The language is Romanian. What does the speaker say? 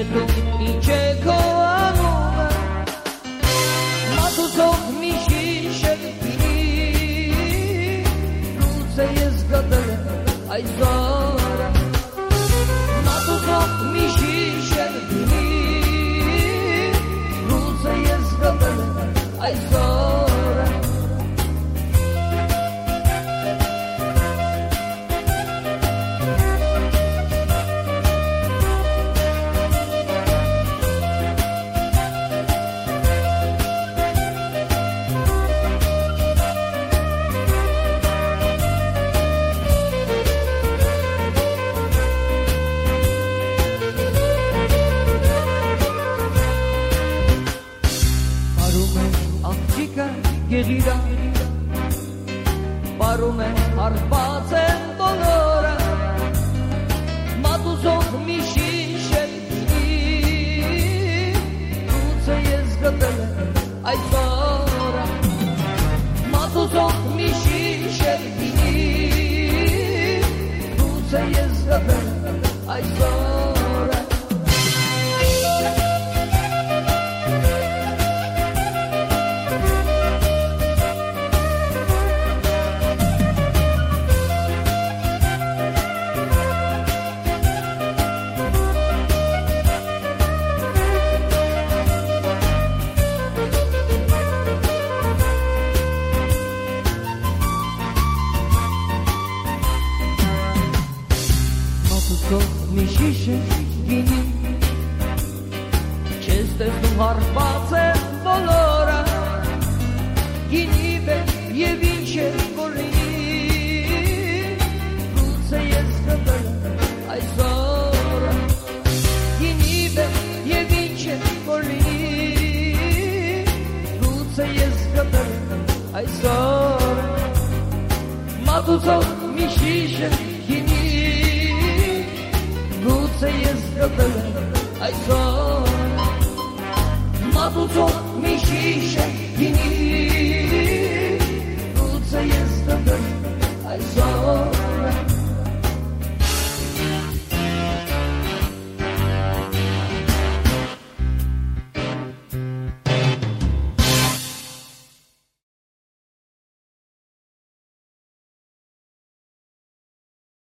tu i czego anume ma tu sok mi się wini Luce jest gadele aj zora ma tu sok mi się wini Luce jest gadele aj zora Gerida parume arpacem dolora ma tu sok mi się wini Luce jest gadele aj zora ma tu sok mi się wini Luce jest gadele aj zora mi się wini Czyste znów arpacem dolora Ginibe je wincie golini Luce jest gadele aj zora Ginibe je wincie golini Luce jest gadele aj zora Ma tu co mi się wini Luce jest gadele aj zora ma tu co mi się wini